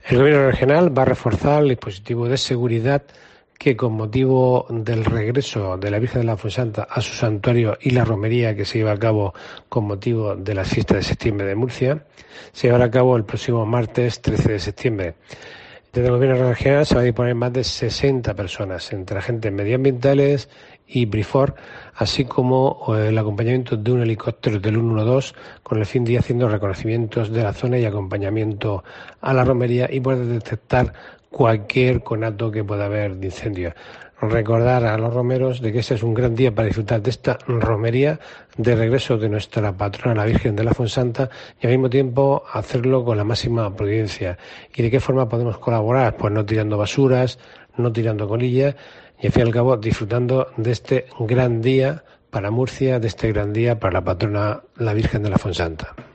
El Gobierno regional va a reforzar el dispositivo de seguridad que, con motivo del regreso de la Virgen de la Fuensanta a su santuario y la romería que se lleva a cabo con motivo de las fiestas de septiembre de Murcia, se llevará a cabo el próximo martes 13 de septiembre. Desde el Gobierno regional se va a disponer más de 60 personas, entre agentes medioambientales y Brifor, así como el acompañamiento de un helicóptero del 112 con el fin de ir haciendo reconocimientos de la zona y acompañamiento a la romería y poder detectar cualquier conato que pueda haber de incendio. Recordar a los romeros de que este es un gran día para disfrutar de esta romería de regreso de nuestra patrona, la Virgen de la Fuensanta, y al mismo tiempo hacerlo con la máxima prudencia. ¿Y de qué forma podemos colaborar? Pues no tirando basuras, no tirando colillas y al fin y al cabo disfrutando de este gran día para Murcia, de este gran día para la patrona, la Virgen de la Fuensanta.